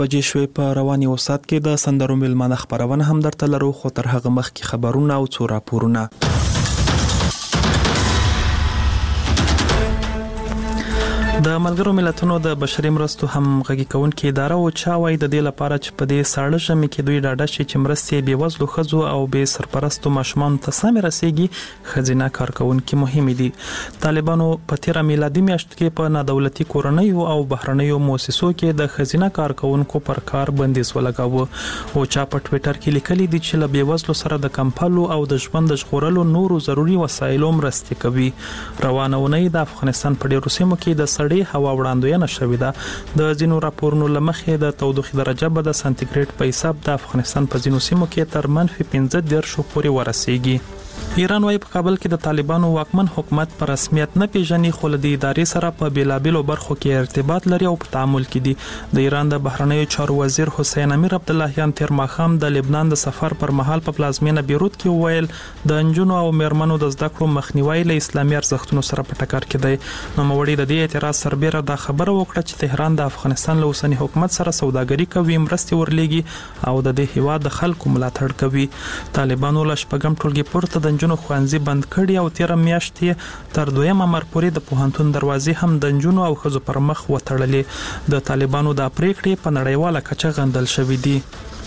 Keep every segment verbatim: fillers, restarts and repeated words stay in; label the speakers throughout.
Speaker 1: وجې شوې په رواني اوسات کې د سندرو ملمانه خبرونه هم درته لرو، خو تر هغه مخکې خبرونه او څو راپورونه. د ملګرو ملتونو د بشري مرستو هم غږی کوونکې اداره او چا وايي د دې لپاره چې په دې ساړه ژمي کې دوی ډاډه شي چې مرستې بې وزلو ښځو او بې سرپرستو ماشومانو ته سمې رسیږي. ښځینه کارکوونکي مهم دي. طالبانو په تیره میلادي میاشت کې په نادولتي کورنیو او بهرنیو مؤسسو کې د ښځینه کارکوونکو پر کار بندیز ولګاوه او چا په ټوئیټر کې لیکلي دي چې له بې وزلو سره د کمپلو او د ژوند د ژغورلو نورو ضروري وسایلو مرستې کوي. روانه اونۍ د افغانستان په ډیرو سیمو کې د هوا وړاندوینه شوې ده. د ځینو راپورونو لمخې د تودوخې درجه به د سانتیګریډ په حساب د افغانستان په ځینو سیمو کې تر منفي پنځه دېرش پورې ورسیږي. ایران وايي په کابل کې د طالبانو واکمن حکومت په رسمیت نه پیژني، خو له دې ادارې سره په بیلابیلو برخو کې ارتباط لري او په تعامل کې دي. د ایران د بهرنیو چارو وزیر حسین امیر عبداللهیان تیر ماښام د لبنان د سفر پر مهال په پلازمینه بیروت کې وویل د انجونو او میرمنو د زده کړو مخنیوي له اسلامي ارزښتونو سره په ټکر کې دی. نوموړي د دې اعتراض سربېره دا خبره وکړه چې تهران د افغانستان له اوسني حکومت سره سوداګري کوي، مرستې ورلېږي او د دې هیواد د خلکو ملاتړ کوي. طالبانو له شپږم ټولګي پورته د انجونو ښوونځي بند کړي او تیر میاشت یې تر دویم امر پورې د پوهنتون دروازې هم د انجونو او ښځو پر مخ وتړلې. د طالبانو د پریکړې په نړیواله کچه غندل شوې دي.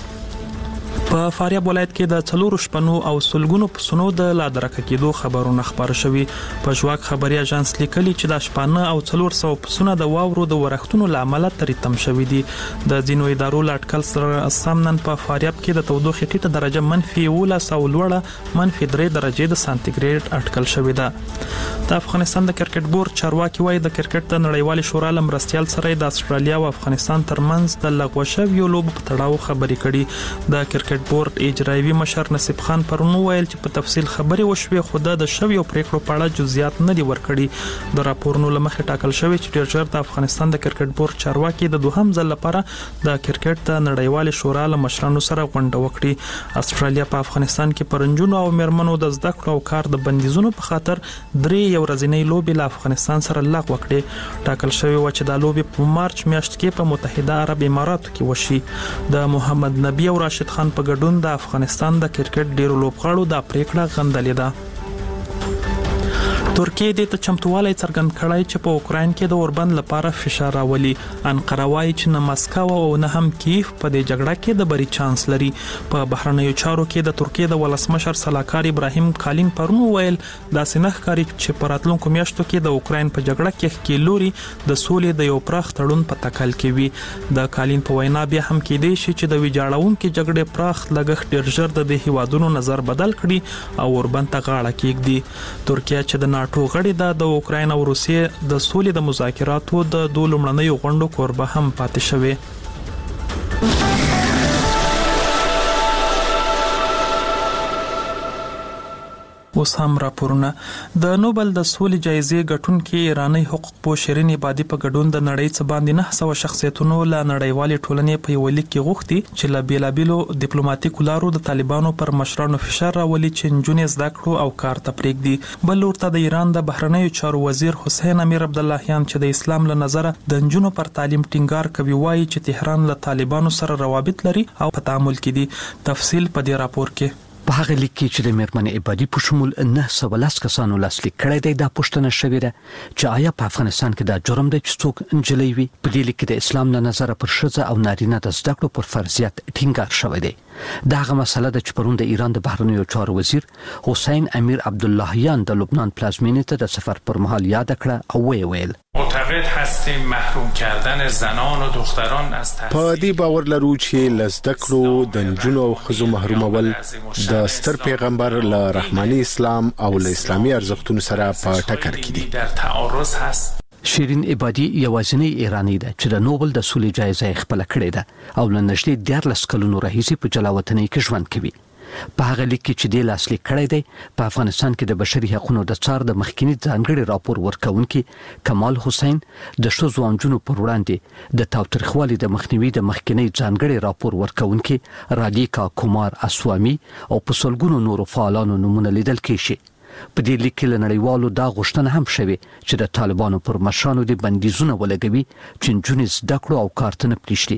Speaker 1: په فاریاب ولایت کې د څلورو شپنو او سلګونو پسونو د لادرکه کېدو خبرونه خبر شوي. په ژواک خبري اژانس لیکلي چې د شپانه او څلور سوه پسونه د واورو د ورښتونو له امله تریتم شوي دي. د ځینو ادارو له اټکل سره سم نن په فاریاب کې د تودوخې ټیټه درجه منفي یولس او لوړه منفي درې درجې د سانتیګریډ اټکل شوې ده. د افغانستان د کرکټ بورډ چارواکي وايي د کرکټ د نړیوالې شورا له مرستیال سره د استرالیا او افغانستان ترمنځ د لغوه شویو لوبو په تړاو خبرې کړي. د کرکټ بورډ اجرایوي مشر نصیب خان پرون ویل چې په تفصیل خبرې وشوي، خو د شویو پریکړو په اړه جزئیات نه دي ورکړي. د راپورونو لمخې ټاکل شوی چې ډیر ژر د افغانستان د کرکټ بورډ چارواکي د دوهم ځل لپاره د کرکټ د نړیوالې شورا له مشرانو سره غونډه وکړي. استرالیا په افغانستان کې پرنجونو او میرمنو د زده کړو او کار د بندیزونو په خاطر درې یو ورځنۍ لوبې له افغانستان سره لغوه کړې. ټاکل شوی و چې د لوبې په مارچ میاشت کې په متحده عرب اماراتو کې وشي. د محمد نبی او راشد خان په ګډون د افغانستان د کرکټ ډیرو لوبغاړو د پریکړه غندلې ده. ترکیه د چمتووالي څرګند کړای چې په اوکراین کې د اوربند لپاره فشار راولي. انقره وايي چې نه مسکو او نه هم کیف په دې جګړه کې د بری چانس لري. په بهرنیو چارو کې د ترکیه د ولسمشر سلاکار ابراهیم کالین پرون ویل داسې نه ښکاري چې په راتلونکو میاشتو کې د اوکراین په جګړه کې ښکې لوري د سولې د یو پراخ تړون په تکل کې وي. د کالین په وینا بیا هم کېدای شي چې د ویجاړونکو جګړې پراخ لګښت ډیر ژر د دې هیوادونو نظر بدل کړي او اوربند ته غاړه کېږدي. ترکیه چې د ناټو غړي ده د اوکراین او روسیې د سولې د مذاکراتو د دوه لومړنیو غونډو کوربه هم پاتې شوی. اوس هم راپورونه. د نوبل د سولې جایزې ګټونکي ایرانی حقوق پوه شیرین عبادي په ګډون د نړۍ څخه باندې نه سوه شخصیتونو له نړیوالې ټولنې په یو لیک کې غوښتي چې له بیلابیلو ډیپلوماټیکو لارو د طالبانو پر مشرانو فشار راولي چې نجونې زده کړو او کار ته پرېږدي. بل لور ته د ایران د بهرنیو چارو وزیر حسین امیر عبداللهیان چې د اسلام له نظره د نجونو پر تعلیم ټینګار کوي وایي چې تهران له طالبانو سره روابط لري او په تعامل کې دي. تفصیل په دې راپور کې.
Speaker 2: په هغه لیک کې چې د میرمنې عبادي په شمول نه سوه لس کسانو لاسلیک کړی دی دا پوښتنه شوې ده چې آیا په افغانستان کې دا جرم دی چې څوک نجلۍ وي. په دې لیک کې د اسلام له نظره پر ښځه او نارینه د زده کړو پر فرضیت ټینګار شوی دی. دا هغه مسله ده چې پرون د ایران د بهرنیو چارو وزیر حسین امیر عبداللهیان د لبنان پلازمینې ته د سفر پر مهال یاد کړه او وی ویل
Speaker 3: معتقد هستیم محروم کردن زنان و دختران از تحصیل.
Speaker 4: په دې باور لرو چې لزده کړو د نجونو او ښځو محرومول د ستر پیغمبر له رحماني اسلام او له اسلامي ارزښتونو سره په ټکر کې دي.
Speaker 3: در تعارض هست.
Speaker 2: شیرین عبادي یوازینی ایرانی ده چې د نوبل د سولې جایزه خپل کړې ده او له نږدې دیارلس کلونو راهیسې په جلاوطنۍ کې ژوند کوي. په هغه لیک کې چې د لاسلیک کړی دی په افغانستان کې د بشري حقوقو د څار د مخکینی ځانګړي راپور ورکونکي کمال حسین د ښځو او نجونو پر وړاندې د تاوتریخوالي د مخنیوي د مخکینی ځانګړي راپور ورکونکي رادیکا کومار اسوامي او په سلګونو نورو فعالانو نمونه لیدل کېږي. په دې لیک کې له نړیوالو دا غوښتنه هم شوې چې د طالبانو پر مشرانو د بندیزونه ولګوي چې نجونې زده کړو او کار ته نه پرېږدي.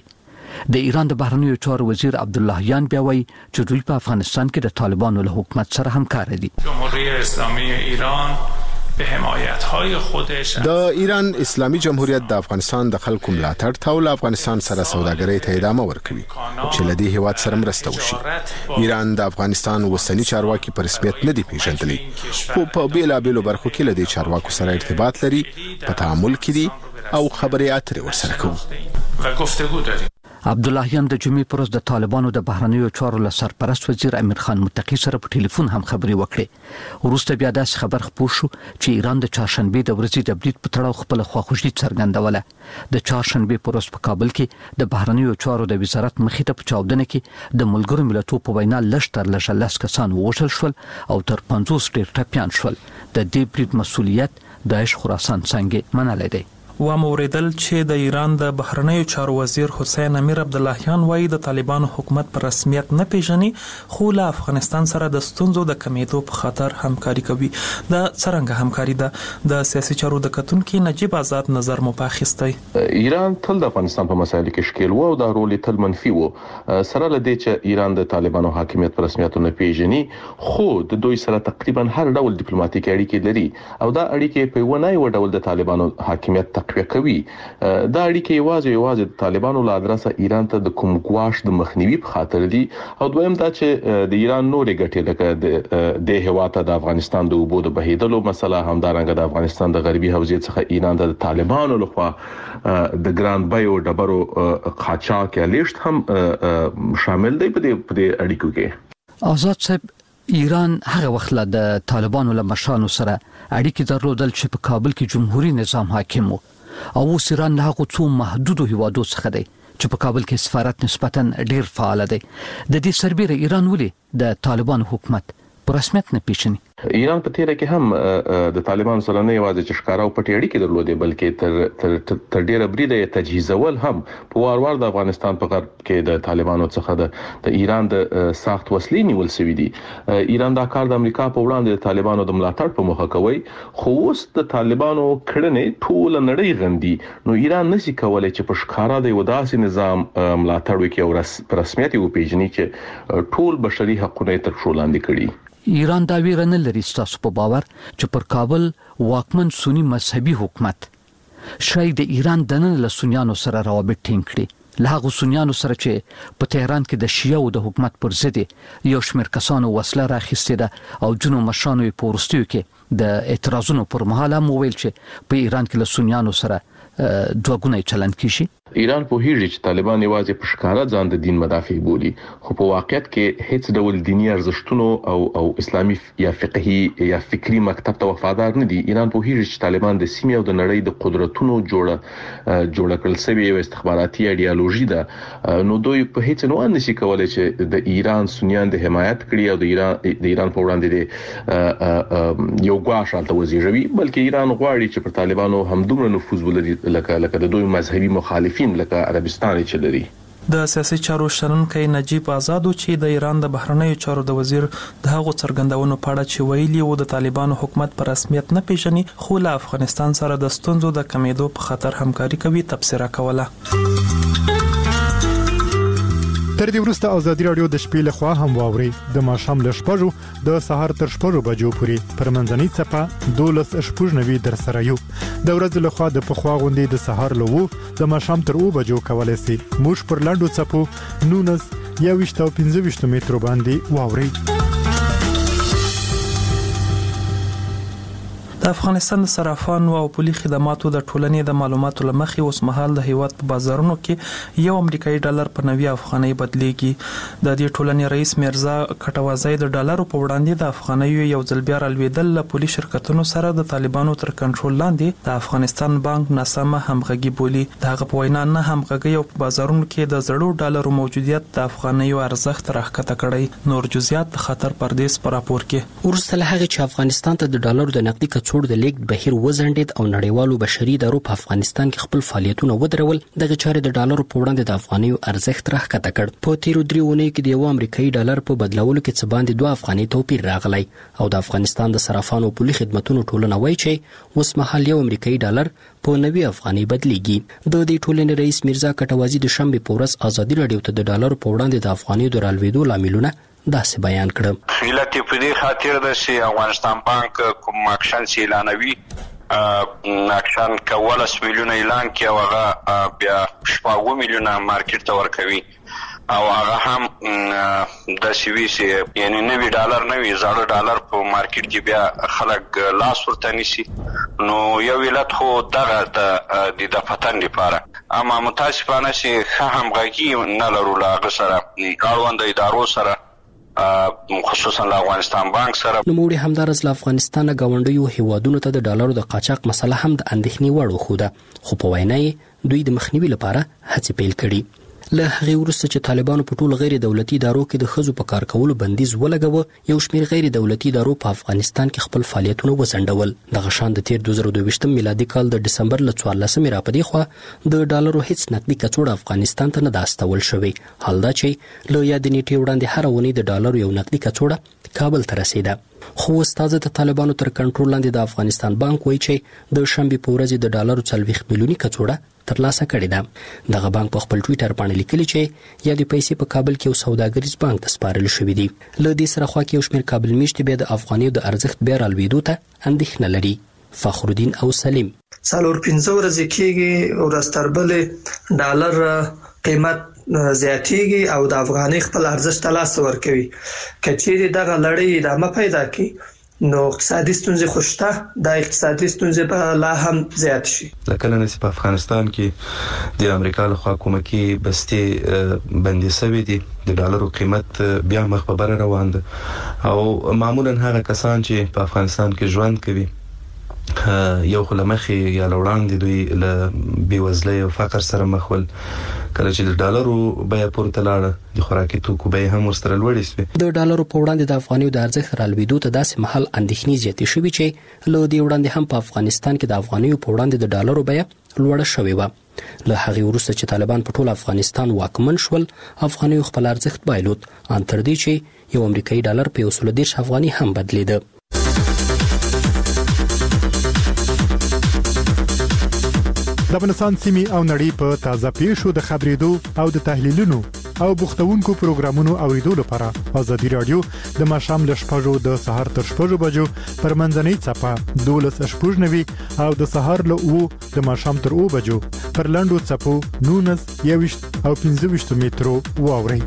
Speaker 2: د ایران د بهرنیو چارو وزیر عبداللهیان بیا وایي چې دوی په افغانستان کې د طالبانو له حکومت سره همکار دي.
Speaker 3: جمهوری اسلامی ایران به حمایت‌های خودش
Speaker 4: د ایران اسلامي جمهوریت د افغانستان د خلکو ملاتړ ته او افغانستان سره سوداګرۍ ته ادامه ورکوي چې لدی هیواد سره مرسته وشي. ایران د افغانستان وسنی چارواکي په رسمیت نه دی پیژندلی، خو په بیلابېلو برخو کې لدی چارواکو سره ارتباط لري، په تعامل کې دي او خبرې اترې ورسره کوي
Speaker 3: و گفتگو داریم.
Speaker 2: عبداللهیان د جمعې پر ورځ د طالبانو د بهرنیو چارو له سرپرست وزیر امیر خان متقی سره په ټلیفون هم خبرې وکړې. وروسته بیا داسې خبر خپور شو چې ایران د چهارشنبې د ورځې د برید په تړاو خپل خواخوږي څرګندوله. د چهارشنبې پر ورځ په کابل کې د بهرنیو چارو د وزارت مخې ته په چاودنه کې د ملګرو ملتونو په وینا لږ تر لږه لس کسان ووژل شول او تر پنځوس ډېر ټپیان شول. د دې برید مسؤلیت داعش خراسان څنګه منلای دی.
Speaker 1: و موریدل چې د ایران د بهرنیو چارو وزیر حسین امیر عبداللهیان وایي د طالبانو حکومت پر رسمیت نه پیژني، خو له افغانستان سره د ستونزو د کمیدو په خاطر همکاري کوي. د څرنګه همکاري ده د سیاسي چارو د کتونکو نجیب آزاد نظر مو پاخستی.
Speaker 5: ایران تل د افغانستان په مسایلو کې شکیل وو او د رول تل منفي وو، سره لدې چې ایران د طالبانو حاکمیت پر رسمیت نه پیژني، خو د دوی سره تقریبا هر ډول ډیپلوماټیک اړیکې لري او دا اړیکې په ونه یو ډول د طالبانو حاکمیت تقویه کوي. دا اړیکې یوازې یوازې د طالبانو له ادرسه ایران ته د کوم ګواښ د مخنیوي په خاطر دي او دویم دا چې د ایران نورې ګټې لکه د هیواد د افغانستان د اوبو د بهیدلو مسله، همدارنګه د افغانستان د غربي حوزې څخه ایران د طالبانو لخوا د ګران بیو ډبرو قاچاق یا لیشت هم شامل دی په دې اړیکو کې.
Speaker 2: آزاد صاحب، ایران هغه وخت له د طالبانو له مشرانو سره اړیکې درلودل چې په کابل کې جمهوریت نظام حاکم وو او اوس ایران له هغو څو محدودو هیوادو څخه دی چې په کابل کې سفارت نسبتاً ډیر فعال دی. د دې سربېره ایران ولې د طالبانو حکومت په رسمیت نه پیژني؟
Speaker 5: ایران په تیره کې هم د طالبانو سره نه یوازې چې ښکارا او پټې اړیکې درلودې بلکې تر تر تر ډیره بریده تجهیزول هم په وار وار د افغانستان په غرب کې د طالبانو څخه د د ایران د ساخت وسلې نیول شوې دي. ایران دا کار د امریکا په وړاندې د طالبانو د ملاتړ په موخه کوي، خو اوس د طالبانو کړنې ټول نړۍ غندي، نو ایران نشي کولای چې په ښکارا د یو داسې نظام ملاتړ وکړي او په رسمیت یې وپیژني چې ټول بشري حقوق تر پښو لاندې کړي.
Speaker 2: ایران دا ویره نه لري ستاسو په باور چې پر کابل واکمن سنی مذهبي حکومت شاید د ایران د نن له سنیانو سره روابط ټینګ کړي، له هغو سنیانو سره چې په تهران کې د شیعو د حکومت پر ضد یو شمېر کسانو وسله راخیستې ده او جنو مشرانو یې په وروستیو کې د اعتراضونو پر مهال هم وویل چې په ایران کې له سنیانو سره دوه ګونی چلند کیږي.
Speaker 5: ایران په هیڅ چې طالبان یوازې په ښکارا ځان د دین مدافع بولي، خو په واقعیت کې هیڅ ډول دینی ارزښتونو او او اسلامي یا فقهي یا فکری مکتب ته وفادار نه دي. ایران په هیڅ چې طالبان د سیمې او د نړۍ د قدرتونو جوړه جوړ کړل سوي یو استخباراتي ایډیالوژي ده، نو دوی په هیڅ نه نشي کولای چې د ایران سنیان د حمایت کړي او د ایران د ایران په وړاندې د یو ګواښ حالت وزیږوي، بلکې ایران غواړي چې پر طالبانو همدومره نفوذ ولري لکه لکه د دوی مذهبي مخالفین لکه عربستان چې لري.
Speaker 1: د سیاسي چارو شنونکي نجیب آزاد چې د ایران د بهرنیو چارو د وزیر د هغو څرګندونو په اړه چې ویلي وو د طالبانو حکومت پر رسمیت نه پیژني، خو له افغانستان سره د ستونزو د کمیدو په خاطر همکاري کوي، تبصره کوله.
Speaker 6: تر دې وروسته ازادي رادیو د شپې لخوا هم واوري د ماښام له شپږو د سهار تر شپږو بجو پورې پر منځنۍ څپه دولس شپږ نوي در سره یو د ورځې لخوا د پخوا غونډې د سهار له وو د ماښام تر اوه بجو کولای شي موږ پر لاندو څپو نونس یا ویشت او پنځه ویشت مترو باندې واوري.
Speaker 1: د افغانستان د صرافانو او پولي خدماتو د ټولنې د معلوماتو لمخې اوس مهال د هیواد په بازارونو کې یو امریکایي ډالر په نوي افغانۍ بدلیږي. د دې ټولنې رئیس میرزا کټوازی د ډالرو په وړاندې د افغانۍ یو ځل بیا رالوېدل له پولي شرکتونو سره د طالبانو تر کنټرول لاندې د افغانستان بانک ناسمه همغږي بولي. د هغه په وینا نه همغږي او په بازارونو کې د زړو ډالرو موجودیت د افغانۍ ارزښت راښکته کړی. نور جزئیات د خطر پردیس پر راپور کې.
Speaker 7: ورسته له هغه چې افغانستان ته د ډالرو د نقدي کڅوړو پاسپورت د لیک بهیر وزندید او نړیوالو بشري ادارو په افغانستان کې خپل فعالیتونه ودرول. دغه چارې د ډالرو په وړاندې د افغانیو ارزښت راښکته کړ. په تیرو درې اونیو کې د یو امریکایي ډالر په بدلولو کې څه باندې دوه افغاني توپیر راغلی او د افغانستان د صرافانو پولي خدمتونو ټولنه وایي چې اوس مهال یو امریکایي ډالر په نوي افغاني بدلیږي. د دې ټولنې رئیس میرزا کټوازی د شنبه په ورځ ازادي راډیو ته د ډالر په وړاندې د افغاني د رالوېدو لاملونه داسې بیان کړ.
Speaker 8: علت په دې خاطر ده چې افغانستان بانک کوم اکشن اعلانوي اکشن کولس میلیونه اعلان کوي او هغه بیا شپږ میلیونه مارکیټ ته ورکوي او هغه هم د سیوی سي یعنی نوی ډالر نوی زړه ډالر په مارکیټ کې بیا خلک لاس ورته نیسي. نو یو علت خو دغه د د فتن لپاره اما متاسفانه چې ښه همغږي نه لرو له هغه سره اړوند ادارو سره خصوصا له افغانستان بانک سره.
Speaker 7: نوموړي همدارس له افغانستان غونډیو هیوادونو ته د ډالرو د قاچاق مسله هم د اندېښنې وړ وښوده خو په وینا یې دوی د مخنیوي لپاره هڅې پیل کړي. له هغې وروسته چې طالبانو په ټولو غیر دولتي ادارو کې د ښځو په کار کولو بندیز ولګاوه، یو شمېر غیر دولتي ادارو په افغانستان کې خپل فعالیتونه وځنډول. دغه شان د تیر دوه زره دوه میلادي کال د ډسمبر له څوارلسمې راپدې خوا د ډالرو هیڅ نقدي کڅوړه افغانستان ته نه ده استول شوې. حال دا چې له یادې نیټې وړاندې هره اونۍ د ډالرو یو نقدي کڅوړه کابل ته رسیده. خو استاد د طالبانو تر کنټرول لاندې د افغانستان بانک وایي چې د شنبه په ورځ د ډالرو څلوېښت میلیوني کڅوړه ترلاسه کړې ده. دغه بانک په خپل ټویټر باندې لیکلي چې یا د پیسې په کابل کې یو سوداګریز بانک ته سپارل شوې دي. له دې سره خوا کې یو شمېر کابل میشتې بیا د افغانیو د ارزښت بیا رالوېدو ته اندېښنه لري. فخرالدین او سلیم
Speaker 9: څلور پنځه ورځې کېږي ورځ تر بلې ډالر قیمت زیاتېږي او د افغاني خپل ارزښت ته لاس ورکوي. که چیرې دغه لړۍ ادامه پیدا کړي نو اقتصادي ستونزې خو شته، د اقتصادي ستونزې به لا هم زیات شي.
Speaker 10: لکه نن په افغانستان کې د امریکا له خوا کومکي بستې بندي شوې دي، د ډالرو قیمت بیا مخ په بره روان ده او معمولا هغه کسان چې په افغانستان کې ژوند کوي یو خو لمخي یا لوړاندې دوی له بیوزلۍ او فقر سره مخ ول. کله چې د ډالرو بیه پورته لاړه د خوراکي توکو بیه هم ورسره لوړې شوې.
Speaker 7: د ډالرو په وړاندې د افغانیو د ارزښت رالوېدو ته داسې مهال اندېښنې زیاتې شوې چې له دې وړاندې هم په افغانستان کې د افغانیو په وړاندې د ډالرو بیه لوړه شوې وه. له هغې وروسته چې طالبان په ټول افغانستان واکمن شول، افغانیو خپل ارزښت بایلود ان تر دې چې یو امریکایي ډالر په یو سل دېرش افغاني هم بدلېده.
Speaker 6: د افغانستان سیمې او نړۍ په تازه پیښو د خبرېدو او د تحلیلونو او بوختونکو پروګرامونو اوریدو لپاره ازادي رادیو د ماښام له شپږو د سهار تر شپږو بجو پر منځنۍ څپه دولس شپږ نوي او د سهار له اوو د ماښام تر اوو بجو پر لنډو څپو نولس یوویشت او پنځه ویشت مترو واورئ.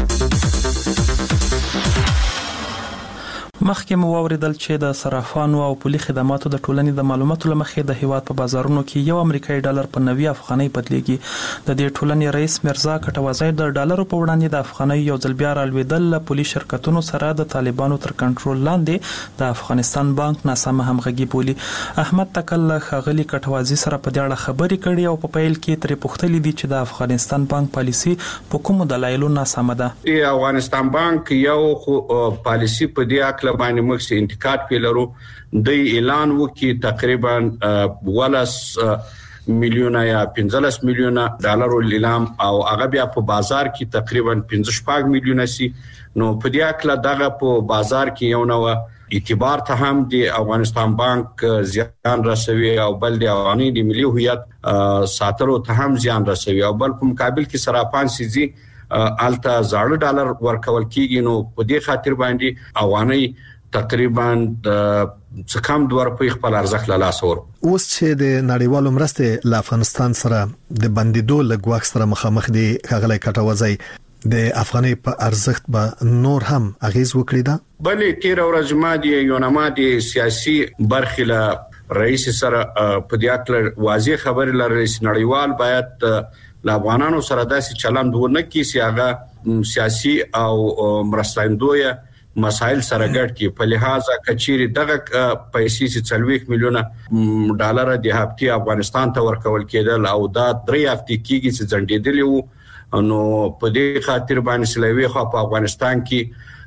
Speaker 1: مخکې مو واوریدل چې د صرافانو او پولي خدماتو د ټولنې د معلوماتو لمخې د هیواد په بازارونو کې یو امریکایي ډالر په نوي افغاني بدلیږي. د دې ټولنې رئیس میرزا کټوازی د ډالرو په وړاندې د افغاني یو ځل بیا رالوېدل له پولي شرکتونو سره د طالبانو تر کنټرول لاندې د افغانستان بانک ناسمه همغږي بولي. احمد تکل ښاغلي کټوازی سره په دې اړه خبرې کړې او په پیل کې ترې پوښتلې دي چې د افغانستان بانک پالیسي په کومو دلایلو ناسمه ده.
Speaker 11: د افغانستان بانک یو پالیسي په دې اړه باندې موږ سي انتقاد پیلرو د اعلان وکي تقریبا ولس میلیونه یا پنځلس میلیونه ډالر لیلام او هغه بیا په بازار کې تقریبا پنځه شپږ میلیونه سي. نو په دې اړه دغه په بازار کې یو نو اعتبار ته هم د افغانستان بانک زیان رسوي او بل د افغاني د ملي هویت ساتلو ته هم زیان رسوي او بل په مقابل کې صرافان سيزي الته زړه ډالر ورکول کیږي. نو په دې خاطر باندې افغاني تقریبا څه کم دوه روپۍ خپل ارزښت له لاسه ور.
Speaker 12: اوس چې د نړیوالو مرستې له افغانستان سره د بندیدو لګواک سره مخامخ دي، ښاغلی کټوازی د افغاني په ارزښت به نور هم اغیز وکړي دا؟
Speaker 11: بلې تیر ورځ ما د یونما د سیاسي برخې له رئیس سره په دې اړه واضح خبرې لري چې نړیوال باید له افغانانو سره داسې چلند ونه کړي چې هغه سیاسي او مرستندوی مسائل سره ګډ کی. په لحاظه کچيري دغه پیسې چې څلوېښت میلیونه ډالر د هفتې افغانستان ته ورکول کېدل او دا درې هفتې کېږي چې ځنډېدلی وو. نو په دې خاطر باندې سلوي خو په افغانستان کې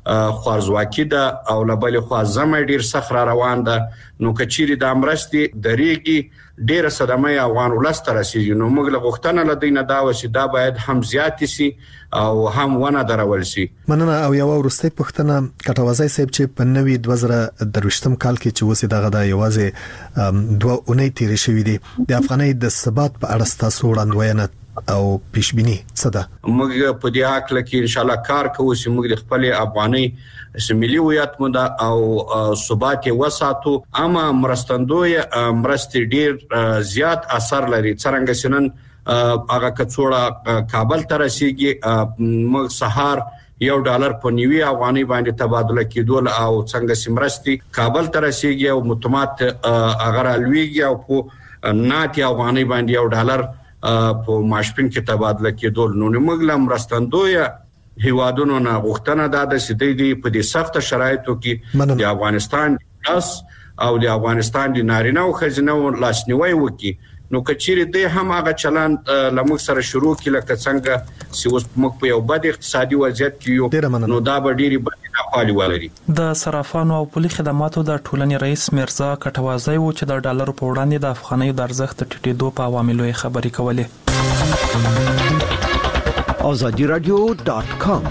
Speaker 11: خوارزواکي ده او لبل خو زمه ډیر سخت را روان ده نو کچيري د امرستي درېږي ډیره صدمه افغان ولستر رسیدي نو موږ له غوښتنه لدینه دا وسی دا باید هم زیات سي او هم ونه درول سي.
Speaker 12: مننه. او یو ورسته پښتنه کټوازای صاحب چې په نوي دوه زره دروشتم کال کې چې وسی دغه د یوازې دوه اونۍ تیر شوې دي د افغانۍ د ثبات په اړه تاسو وړاندوینه او پیشبینی څه ده؟
Speaker 11: موږ په دې حق لکه ان شاء الله کار کوو چې موږ خپل افغانۍ سملي هویت مده او ثبات وساتو اما مرستندوی مرستې ډیر زیات اثر لري څنګه سنن هغه کڅوړه کابل ته رسیږي موږ سهار یو ډالر په نیوي افغاني باندې تبادله کیدول او څنګه سمرستي کابل ته رسیږي او متمات اگر الویږي او په ناتي افغاني باندې یو ډالر په ماشپین کې تبادله کیدول نو موږ لم رستندوی هیوادونو نه غوښتنه ده چې د دې په دې سخت شرایطو کې د افغانستان لاس او د افغانستان د نارینه او خزینه لاسنیوي وکړي نو کچيري د هم هغه چلان لمغ سره شروع کله څنګه چې اوس موږ په یو بد اقتصادي وضعیت کې یو نو دا به ډيري بد حالي ولري.
Speaker 1: د صرافانو او پولي خدماتو د ټولنې رئیس مرزا کټوازی و چې د ډالر په وړاندې د افغانۍ د ارزښت ټیټېدو په عواملو خبرې کولې.
Speaker 13: آزادی رادیو ډاٹ کام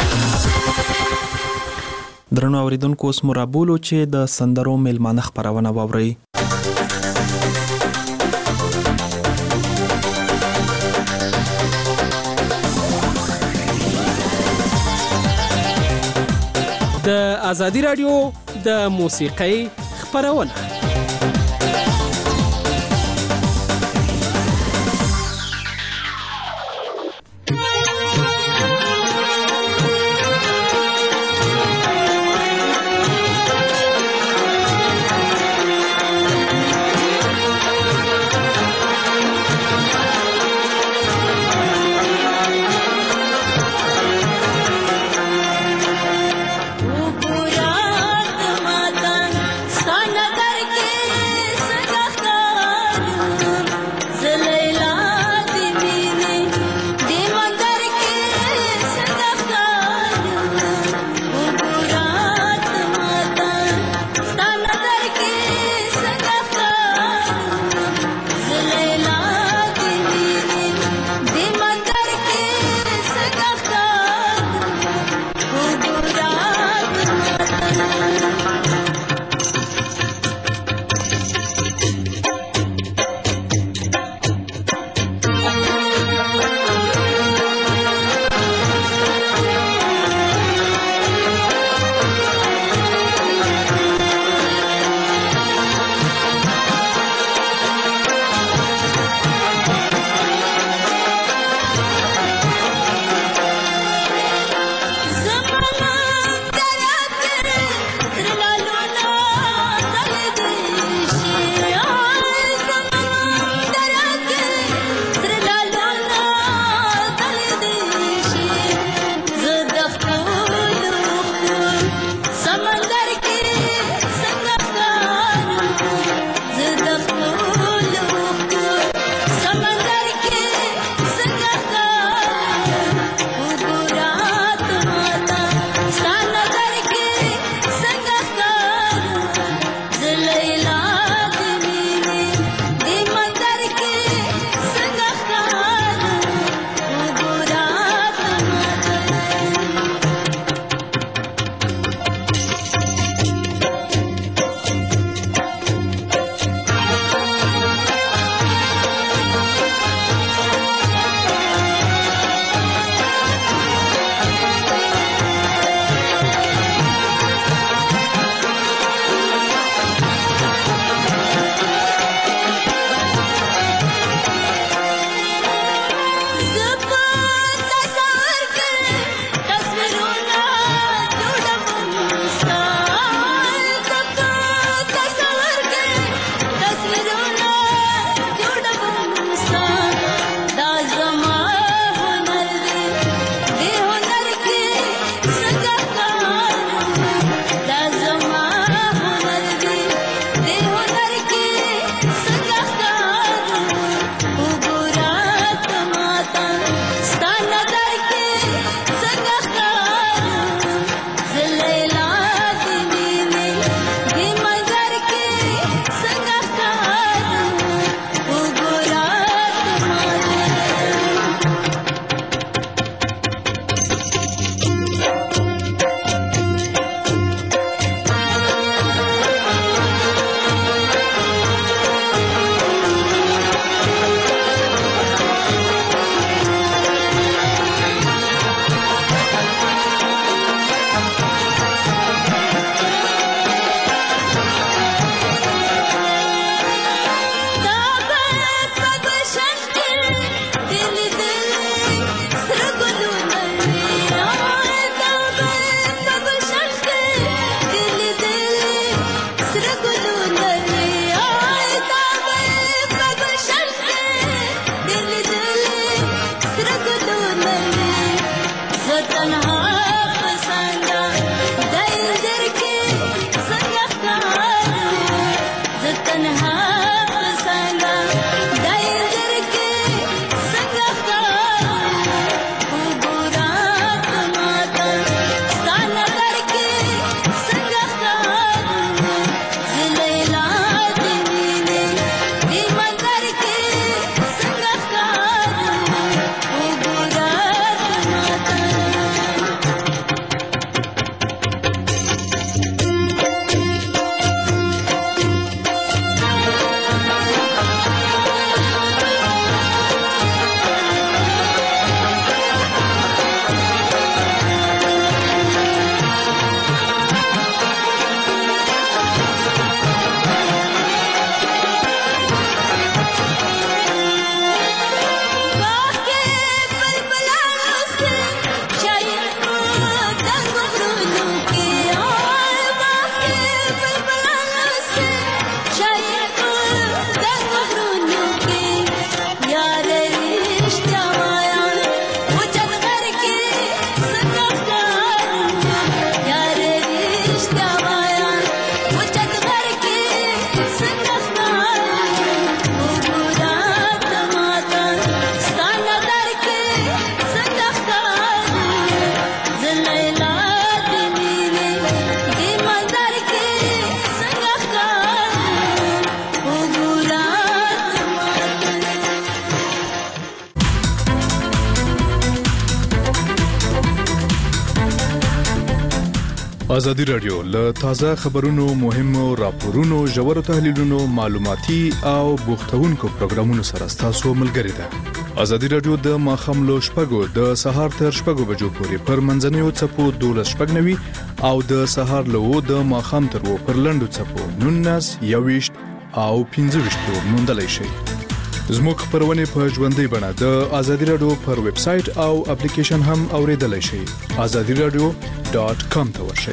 Speaker 1: درنو اوریدونکو اوس مرابولو چې د سندرو میلمانه خبرونه واوري.
Speaker 14: د آزادی رادیو د موسیقۍ خبرونه
Speaker 15: Sana dar ازادي رادیو له تازه خبرونو مهمو راپورونو ژورو تحلیلونو معلوماتي او بوختونکو پروګرامونو سره تاسو ملګری ده. ازادي رادیو د ماخام لو شپږو د سهار تر شپږو بجو پورې پر منځنیو چپو دولس شپږنوي او د سهار لو د ماخام تر وو پر لندو چپو نونس یويشت او پنځه وشتو موندلای شي. زموږ خبرونه په ژوندۍ بڼه د ازادي رادیو پر ویب سټ او اپلیکیشن هم اوریدلای شئ. ازادي رادیو ډاټ کام ته ورشئ.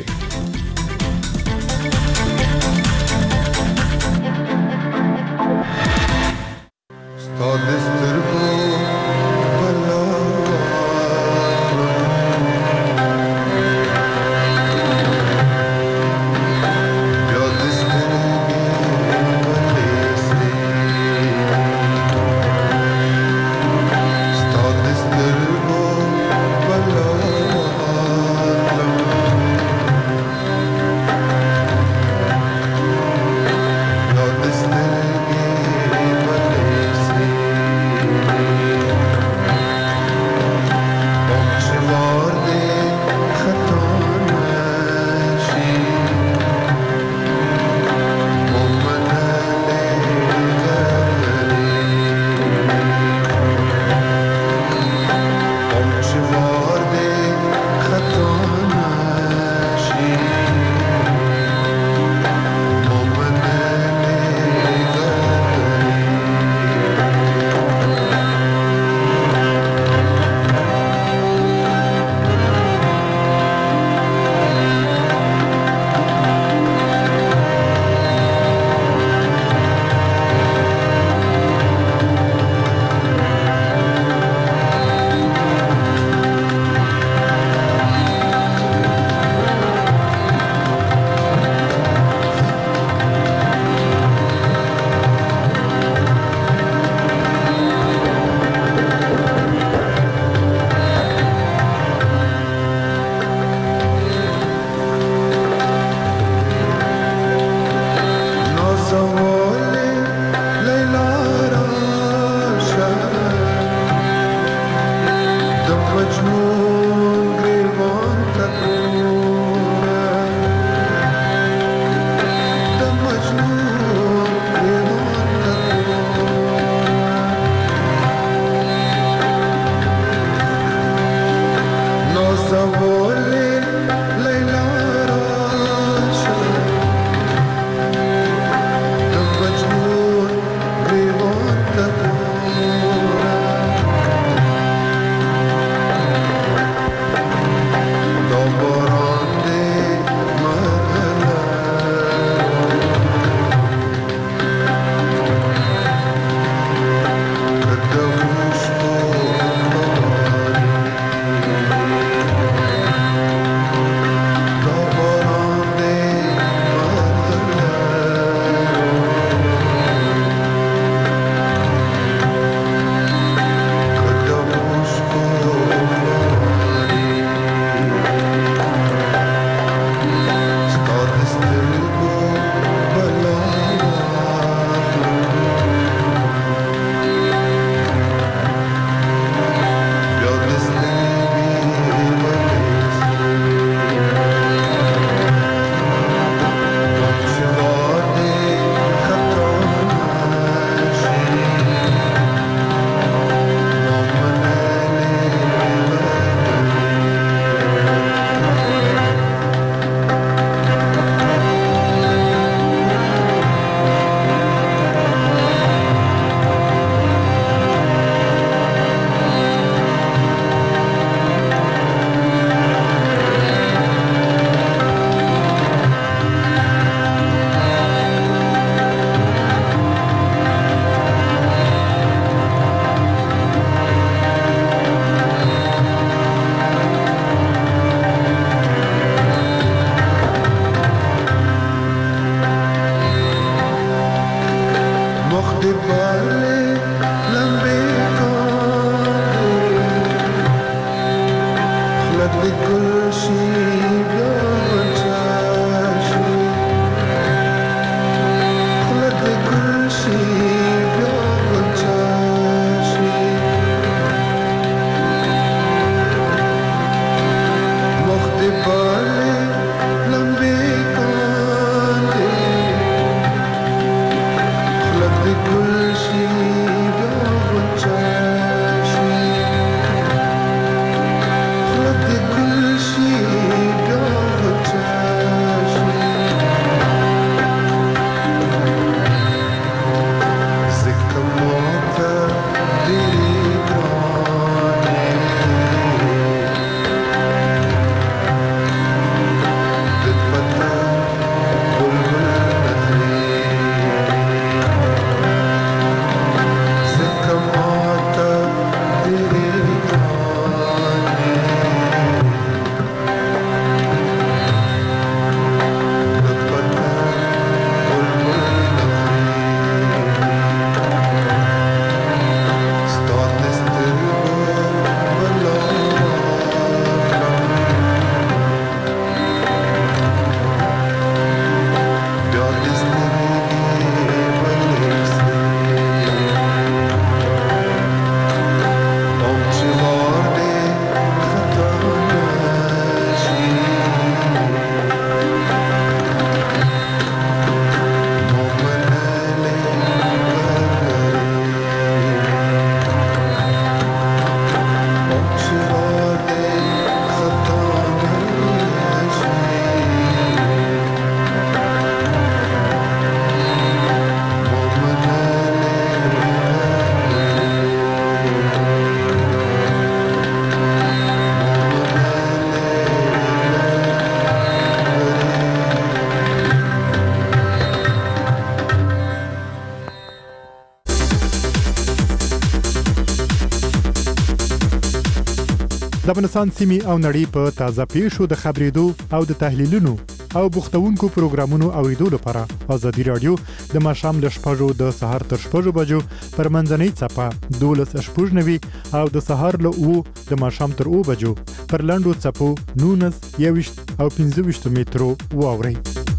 Speaker 6: د افغانستان سیمې او نړۍ په تازه پیښو د خبرېدو او د تحلیلونو او بوختونکو پروګرامونو اوریدو لپاره ازادي رادیو د ماشام له شپږو د سهار تر شپږو بجو پر منځنۍ صفه دولس شپږ نوي او د سهار له اوو د ماشام تر اوو بجو پر لاندو صفو نونس یويشت او پنځه ویشت مترو واوري.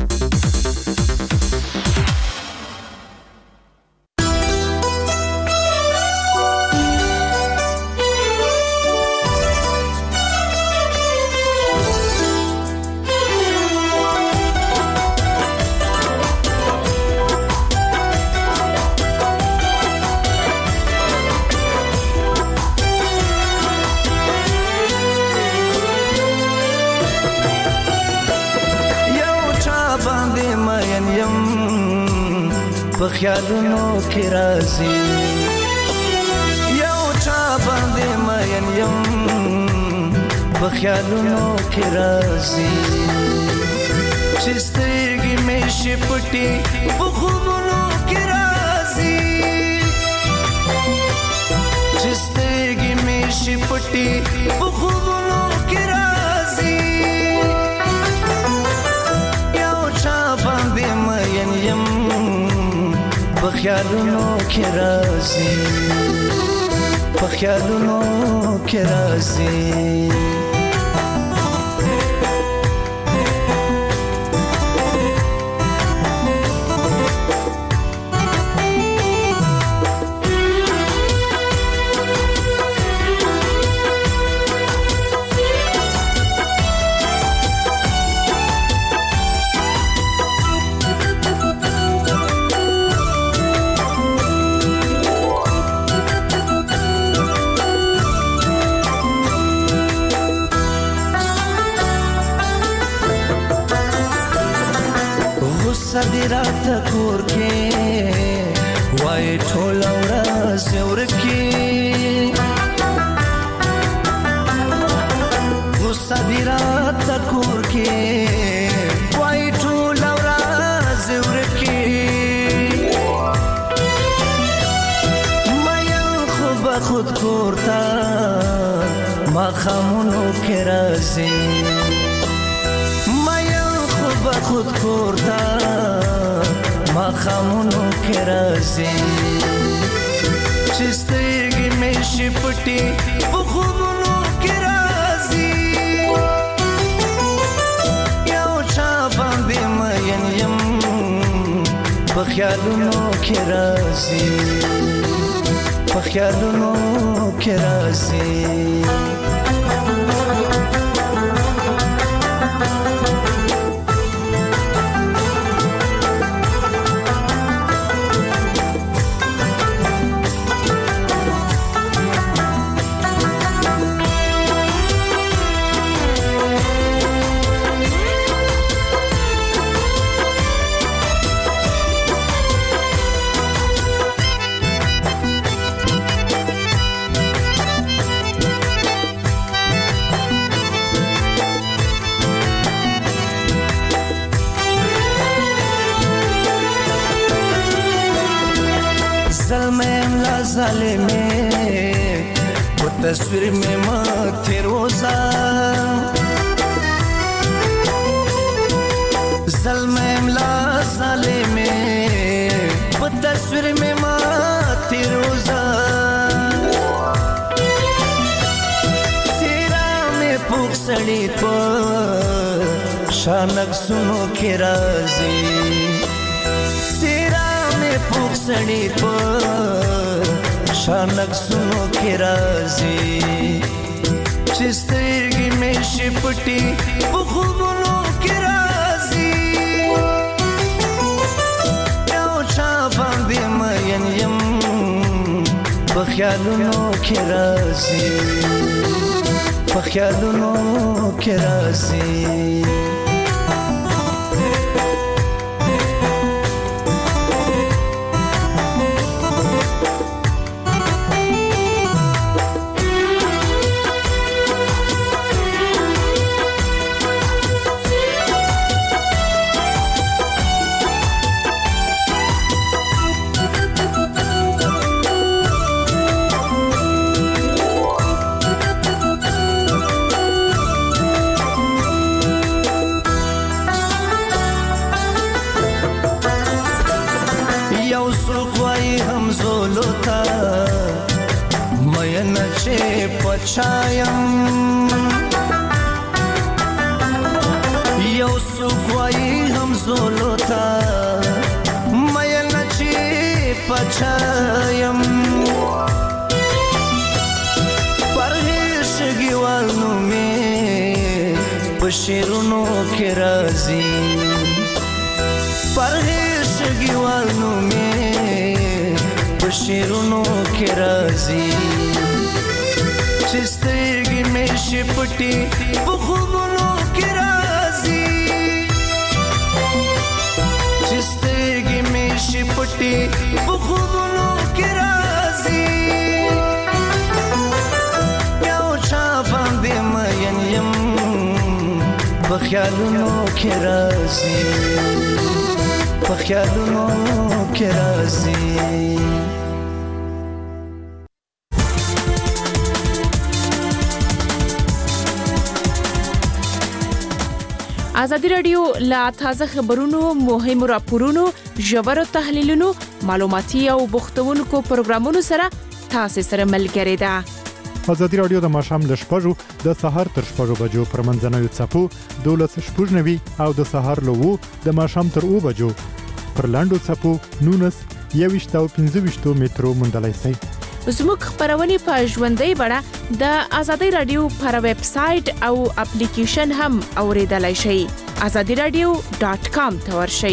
Speaker 16: خیالونو کې راځي یو چا باندې مین یم په خیالونو کې راځي چې سترګې مې شي پټې په خوبونو کې راځي چې سترګې مې شي پټې په خوبونو کې راځي یو چا باندې مین یم په خیالونو کې راځي په خیالونو کې راځي صدرات کور کې وای ټول ورځ ورکی و صدرات کور کې وای ټول ورځ ورکی مې خو به خود کوړتا ما خامونو کې راځي خود کوړتا ما خامونو کې راځي چې سترګې مې شي پټې په خوبونو کې راځي خیالونو کې راځي په خیالونو کې راځي ظالمه वो तस्वीर में मत रोजा ज़ल्मे इमला ज़ालिमे वो तस्वीर में मत रोजा तेरा में पुख सड़ी पर शानक सुनो के राज़ी तेरा में पुख सड़ी पर शानक सुनो के राज़ी चिस्तरगी में शिपटी बुखुबनो के राज़ी याओ चाबांदे मयन यम बख्यालुनो के राज़ी बख्यालुनो के राज़ी पछायम यौ सुखवाई हम जोलोता मैं नची पछायम परहेश गिवालनु में बशीरुनो के राज़ी परहेश गिवालनु में बशीरुनो के राज़ी चिस्तरगी में शिपटी बुखुबनो के राज़ी चिस्तरगी में शिपटी बुखुबनो के राज़ी याओ चाबांदे मयन यम बख्यालुनो के राज़ी बख्यालुनो के राज़ी
Speaker 17: آزادی رادیو لا تازه خبرونو مهم راپورونو ژور تحلیلونو معلوماتي او بوختونکو پروګرامونو سره تاسو سره ملګری ده.
Speaker 6: آزادی رادیو د ماښام ل شپږو د سهار تر شپږو بجو پر منځنوي څپو دولس شپږنوي او د سهار له وو د ماښام تر اوو بجو پر لاندو څپو نونس یويشت او پنځه ویشت مترو مندلای سي.
Speaker 17: زموږ خبرونه په ژوندۍ بڼه د آزادی رادیو پر ویب سټ او اپلیکیشن هم اوریدلای شئ. آزادی رادیو ډاټ کام ته ورشئ.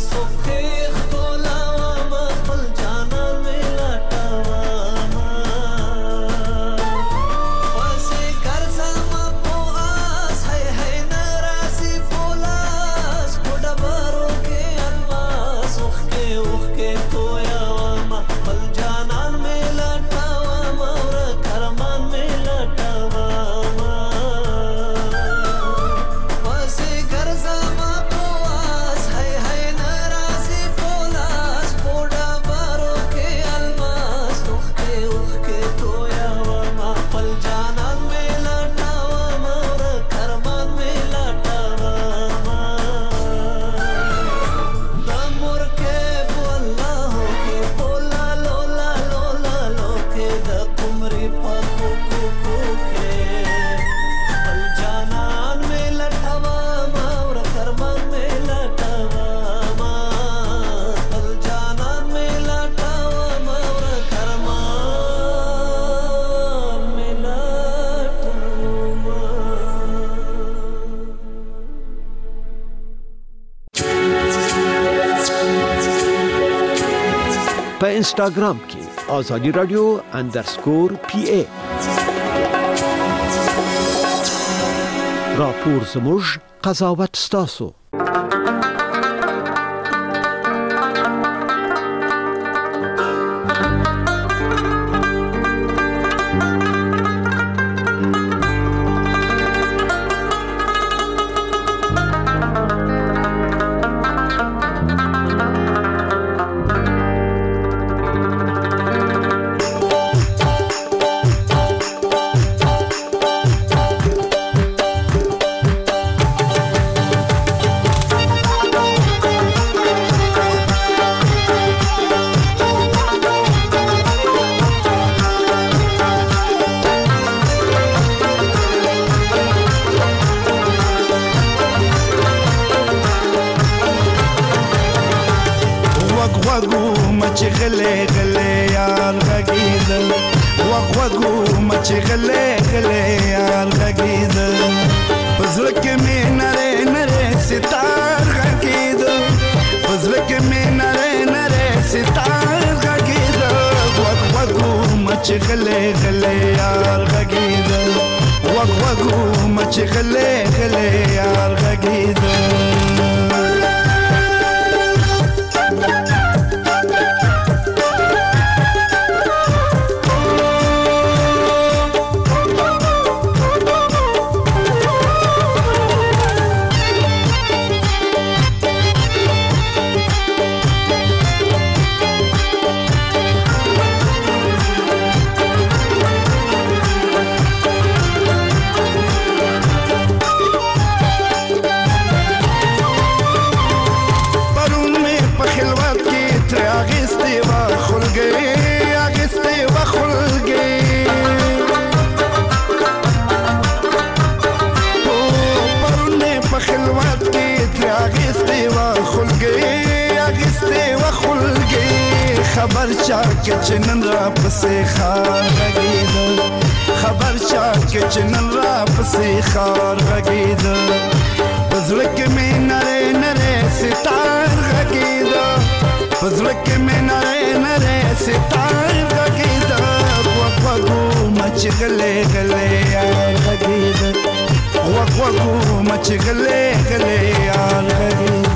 Speaker 13: په انستګرام کې آزادی رادیو انډرسکور پی ای راپور زموږ قضاوت ستاسو.
Speaker 16: خبر چا کې چنن را پسې خار غږید خبر چا کې چنن را پسې خار غږید پزړه کې مې نره نره ستار غږید پزړه کې مې نره نره ستار غږید وق وقو مچ غلې غلې یار غږید وق وقو مچ غلې غلې یار غږید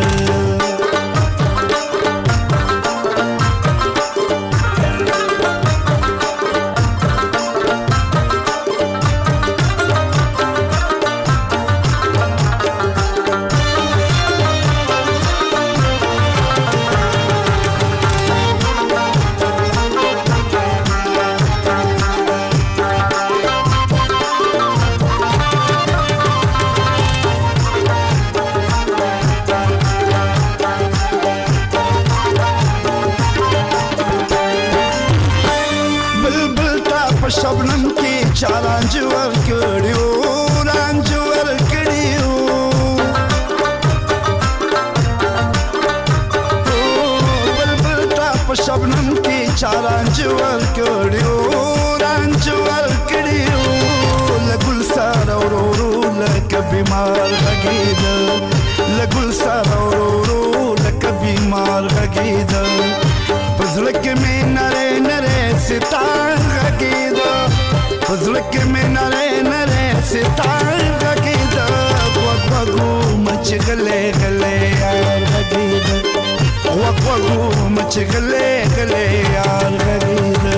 Speaker 16: शबनम की चालांज वर कड़ियो रांज वर कड़ियो बलबल टाप शबनम की चालांज वर कड़ियो रांज वर कड़ियो लगुल सारा रो रो लक बीमार लगीद लगुल सारा रो रो लक پزړه کې مې نره نره ستار غږیدا وګ وګو مچ غلې غلې یار غږیدا وګ وګو مچ غلې غلې یار غږیدا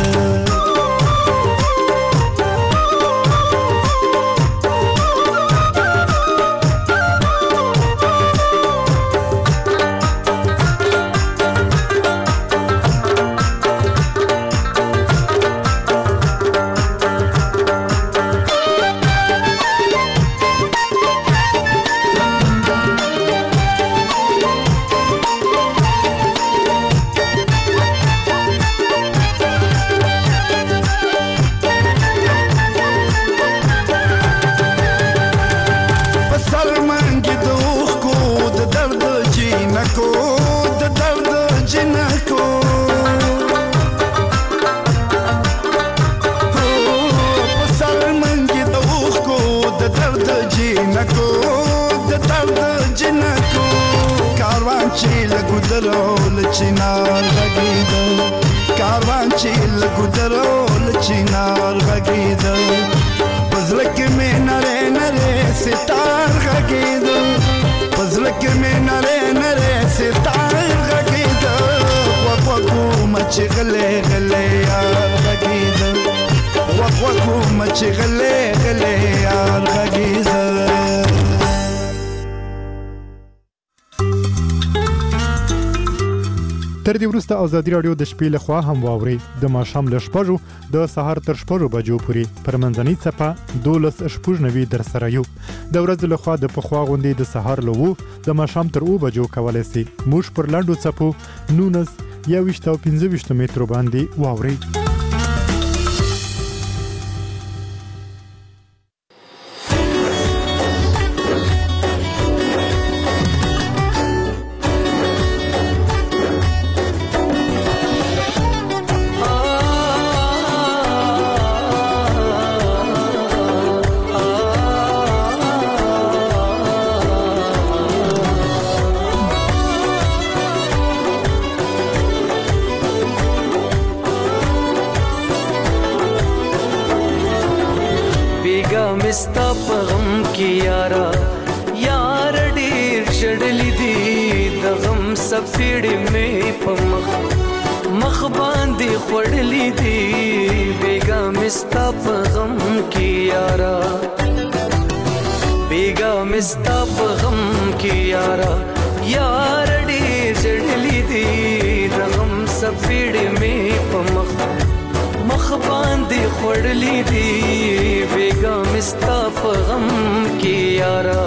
Speaker 16: چنار غږیدا کاروان چې لګودرو لچنار غږیدا پزړه کې مې نره نره ستار غږیدا پزړه کې مې نره نره ستار غږیدا وقوقو مچ غلې غلې یار غږیدا وقوقو مچ غلې غلې یار غږیدا
Speaker 6: تر دې وروسته ازادي رادیو د شپې له خوا هم واوري د ماښام له شپږو د سهار تر شپږو بجو پورې پر منځنۍ څپه دولس شپږ نوي در سره یو د ورځې له خوا د پخوا غونډې د سهار له وو د ماښام تر او بجو کولای شي موږ پر لاندو څپو نونس یا وشت او پنځه وشت مترو باندې واوري
Speaker 18: ستا په غم کې یارا یار ډېر چړلې دي د غم سپېړې مې په مخ مخ باندې خوړلې دي بیګا مې ستا په غم کې یارا بیګا مې ستا په غم کې یارا یار ډېر چړلې دي د غم سپېړې مې په مخ مخ باندې خوړلې دي بیګا مې ستا په غم کې یارا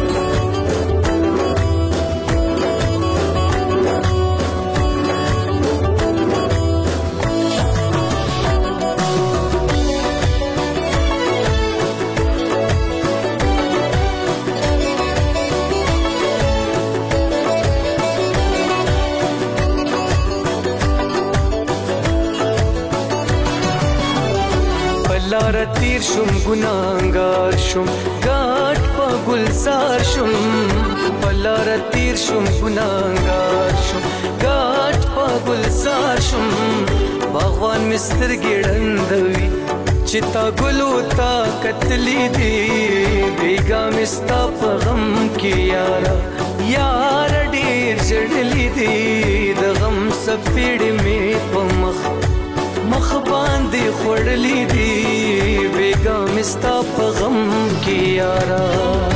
Speaker 18: لار تیر شم ګناهګار شم ګاټ په ګلزار شم بلار تیر شم ګناهګار شم ګاټ په ګلزار شم باغوان مستر ګړندوي چې تا ګلو تا کتلې دي بیګا مستا په غم کې یارا یار ډېر جړلې دي د غم سپېړې مې په مخ مخ باندې خوړلې دي بیګا مستا په غم کې یارا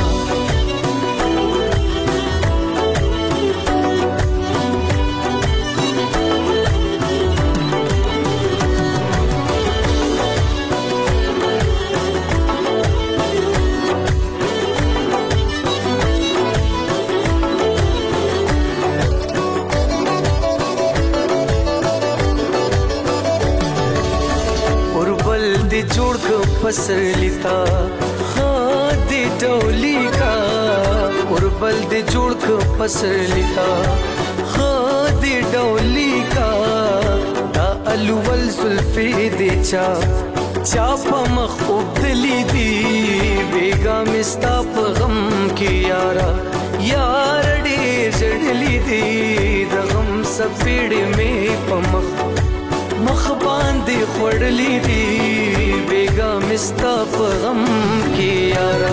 Speaker 18: جوړ کو فصل لیتا خادي ډولي کا اوربل دې جوړ کو فصل لیتا خادي ډولي کا دا الول زلفي دې چا چا په مخ وبدلې دي بیګا مستا په غم کې یارا یار ډېر جړلې دي د غم سپېړې مې په مخ مخ باندې خوړلې دي بیګا په غم کې یارا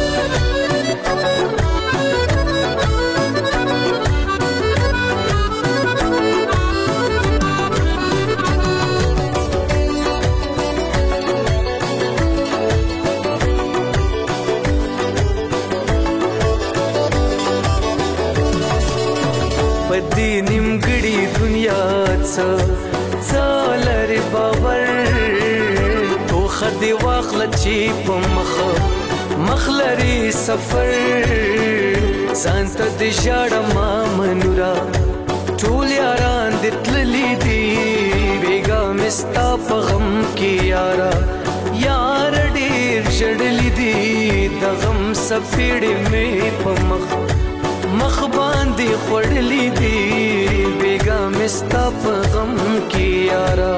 Speaker 18: پدې نیمګړې دنیا څه څالر باور تو خدي واخل چې په مخ مخلري سفر سانت د ژړه ما منورا ټول یاران د تللی دی بیګا مستا په غم کې یارا یار ډېر ژړلې دی د غم سپېړې مې په مخ مخ باندې خړلې دی بیګا مستا په غم کې یارا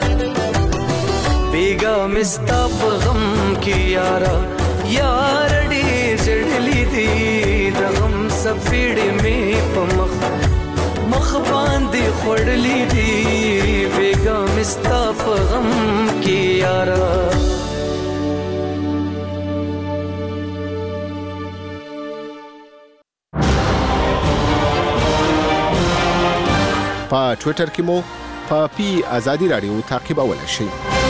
Speaker 18: بیګا مستا په غم کې یارا یار ډېر ژړلې دی د غم سپېړې مې په مخ مخ باندې خړلې دی بیګا مستا په غم کې یارا
Speaker 4: په ټوئیټر کې مو په پی آزادی رادیو تعقیبولای شئ.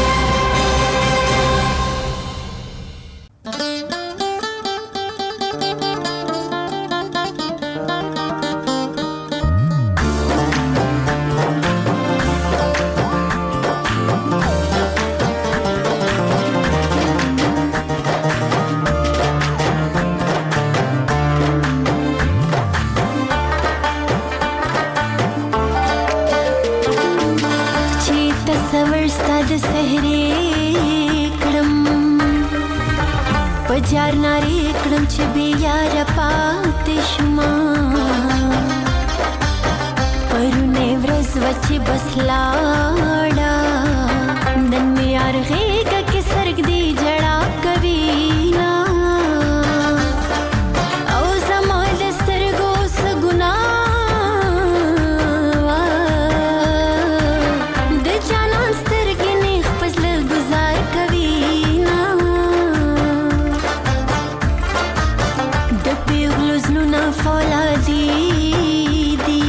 Speaker 19: پجار ناری کړم چې بیا یار پاتې شما پرونه ورځ وچې بس لاړه نن مې یار غېږه کې سرګ دی جړا کوي نا او زما د سترګو څه ګناه د جانان سترګې نه خپل گزار کوي فولادي دي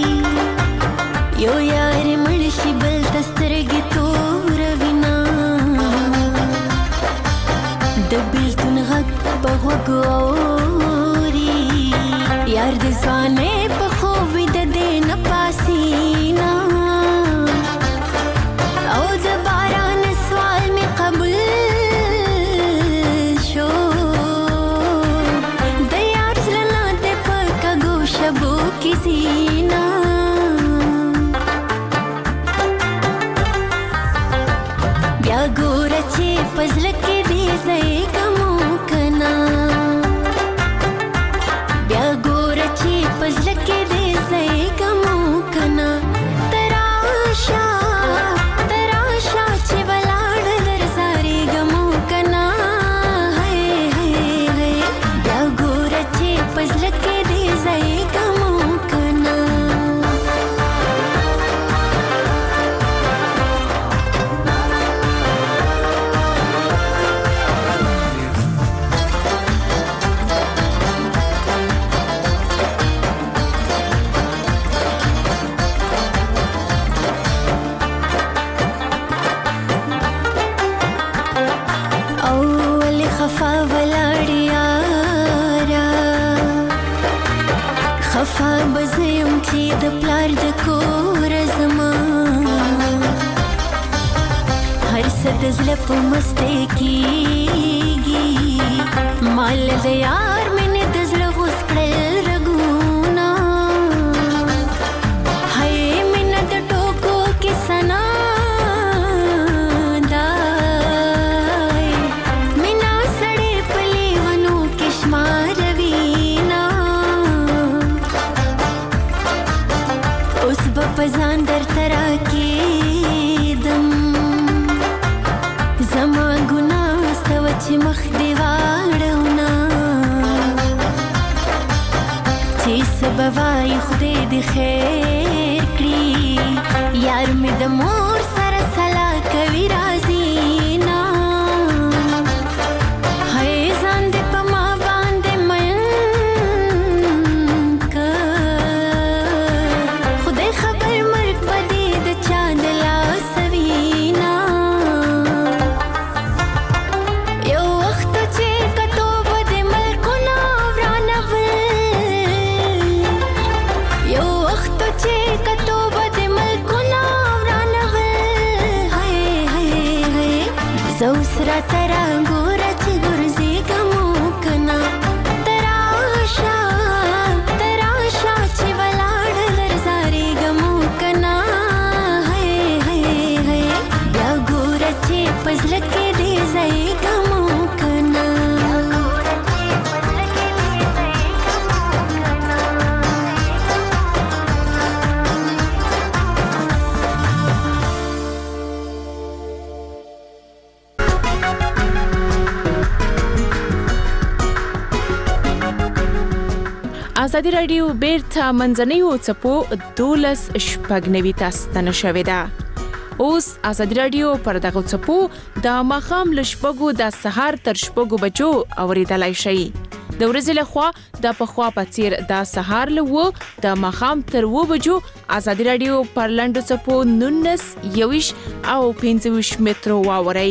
Speaker 19: یو یار مړشي بل دسترګې تور وینا د بیلتون غږ په غوږ اوري یار د ځوانۍ په خوب د دې نه پاسینا او د باران سوال مې قبول شبو کی زینا بیا ګور چې پزل کې دې زې کوم کنا بیا ګور چې پزل کې دې زې کوم کنا تراشا تراشا چې ولاړ درځاري ګمو کنا هي هي هي بیا ګور چې پزل کې دې زې خفا ولاړیارا خفا بزیم چې د پلار د کور زما هر څه د زړه په مسته کېږي مال د یار مینې د زړه غوس کړل رګونه هی مینه د ټوکو کې سنا پزان در ترا کېدم زما ګناه سوچ مخ دی واړونه چې سبوای خدای دې خیر کړي یار مې د مور سره سلا کوي راځي نا زوسرا ترا ګوره چې ګرځېږم کنه تراشه تراشه چې ولاړ درځارېږم کنه هی هی هی بیا ګوره چې په زړه کې دې ځایږم کنه
Speaker 17: ازادي رادیو بیرته منځنیو څپو دولس شپږ نوي تاسو ته نشوي ده. اوس ازادي رادیو پر دغه څپو د ماښام له شپږو د سهار تر شپږو بجو اورېدلای شئ. د ورځې لخوا د پخوا په څیر د سهار له و د ماښام تر و بجو ازادي رادیو پر لنډو څپو نولس یویش او پنځه ویشت مترو واورئ.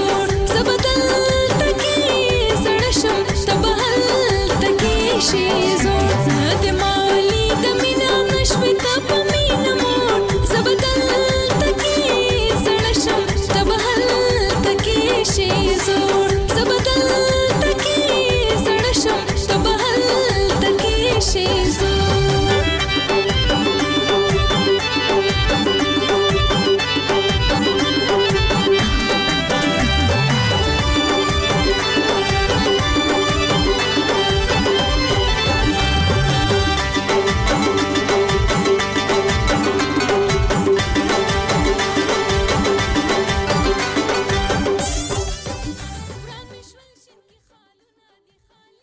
Speaker 19: She's